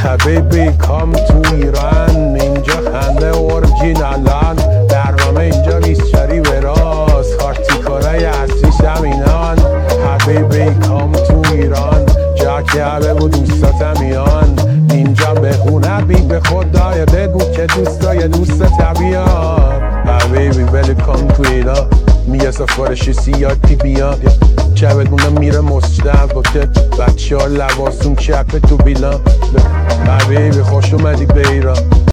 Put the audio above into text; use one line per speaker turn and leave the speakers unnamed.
حبیبی کام تو ایران، اینجا خنده اورجینالان، برنامه اینجا بیسچری وراس، خارتی کارای اصلیش همینان. حبیبی کام تو ایران، جا که بگو دوستات میان، اینجا بخونه بی به خدای، بگو که دوستای دوستت بیان. حبیبی ولی کام تو ایران، میگه سفارش سیاتی بیان، چه بدونه میره مسجد باته، بچه ها لباسون چپه تو بیلان. حبیبی خوش اومدی به ایران.